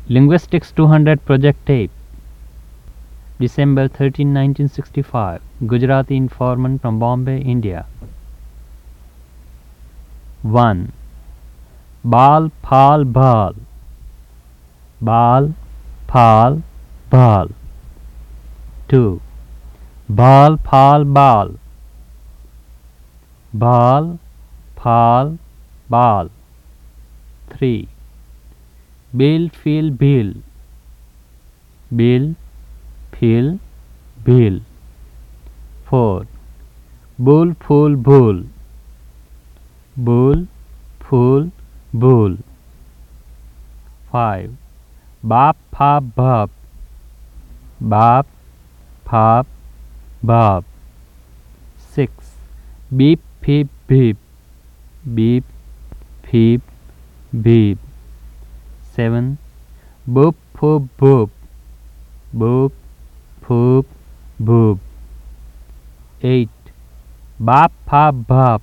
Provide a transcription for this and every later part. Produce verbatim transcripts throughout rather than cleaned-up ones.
Linguistics two hundred Project Tape, December thirteenth, nineteen sixty-five. Gujarati informant from Bombay, India. one. Bal, phal, bhal. Bal, phal, bhal. two. Bhal, phal, bal. Bhal, phal, bal. three. Bill, fil, bill. Bill, fil, bill. four. Bull, fool, bull. Bull, fool, bull. five. Bap, phap, bap. Bap, phap, bap. six. Beep, peep, beep. Beep, peep, beep. seven. Boop, poop, boop. Boop, poop, boop. eight. Bap, phap, bap.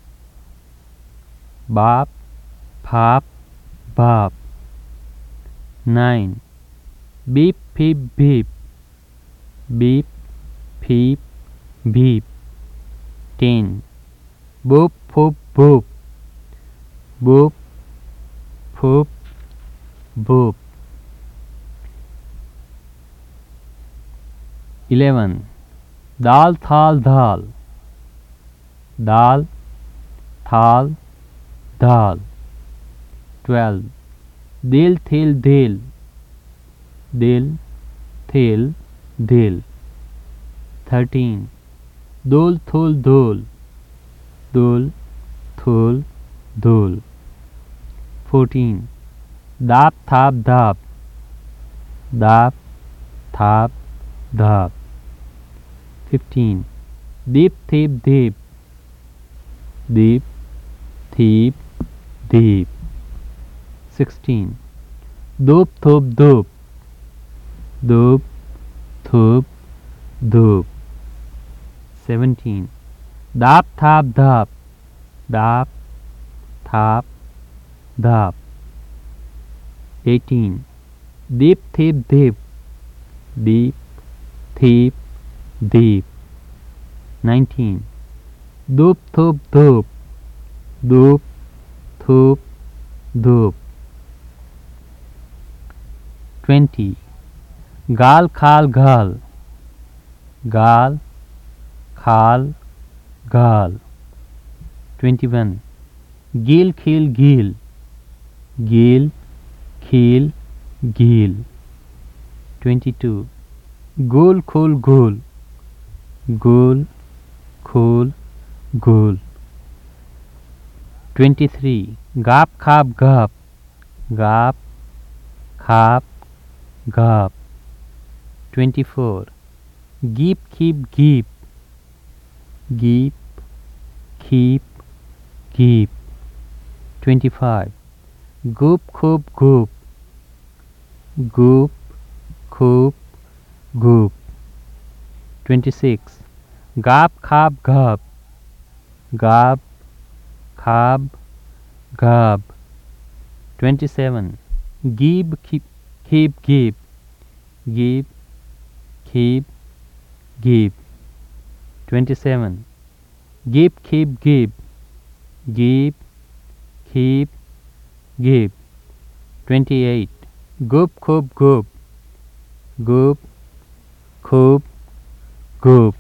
Bap, phap, bap. nine. Beep, peep, beep. Beep, peep, beep. ten. Boop, poop, boop. Boop, poop, boop. eleven. Dal, thal, dhal. Dal, thal, dhal. twelve. Dil, thil, dil. Dil, thil, dil. thirteen. Dul, thul, dul. Dul, thul, dul. fourteen. Dap, thap, dap. Dap, thap, dap. fifteen. Deep, thiep, deep. Deep, thiep, deep. sixteen. Doop, thoop, doop. Doop, thoop, doop. seventeen. Dap, thap, dap. Dap, thap, dap. eighteen. Deep, thiep, deep. Deep, thiep, deep. nineteen. Doop, thoop, doop. Doop, thoop, doop. twenty. Gal, khal, gal. Gal, khal, gal. twenty-one. Gil, khil, gil. Gil, khil, gil. twenty-two. Gul, khul, gul. Gul, khul, gul. twenty-three. Gap, khap, gap. Gap, khap, gap. twenty-four. Geep, keep, geep. Geep, keep, geep. twenty-five. Goop, khoop, goop. Goop, khoop, goop. twenty-six. Gap, khap, gap. Gap, khap, gap. twenty-seven. Geeb, keep, keep, geep. Geep, keep, geep. twenty-seven. Geep, keep, geep. Geep, keep, geep. twenty-eight. Goop, khoop, goop. Goop, khoop, goop.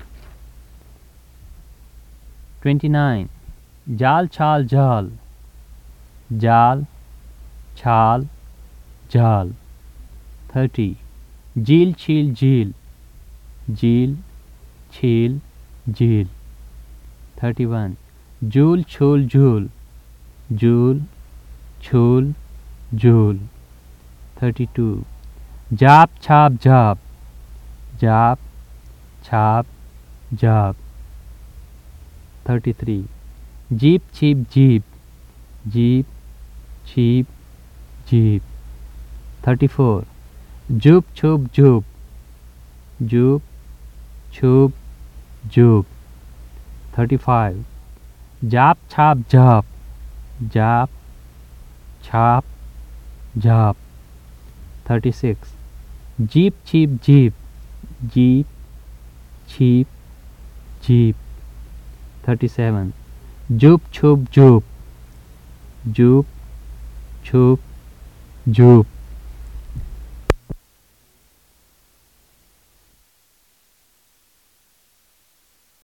twenty-nine. Jal, chal, jal. Jal, chal, jal. thirty. Jeel, cheel, jeel. Jeel, cheel, jeel. thirty-one. Jool, chul, jool. Jool, chul, jool. thirty-two. Jap, chap, jap. Jap, chap, jap. thirty-three. Jeep, cheap, jeep. Jeep, cheap, jeep. thirty-four. Joop, choop, joop. Joop, choop, joop. thirty-five. Jap, chap, jap. Jap, chap, jap. thirty-six. Jeep, cheap, jeep. Jeep, cheap, jeep. thirty-seven. Joop, choop, joop. Joop, choop, joop.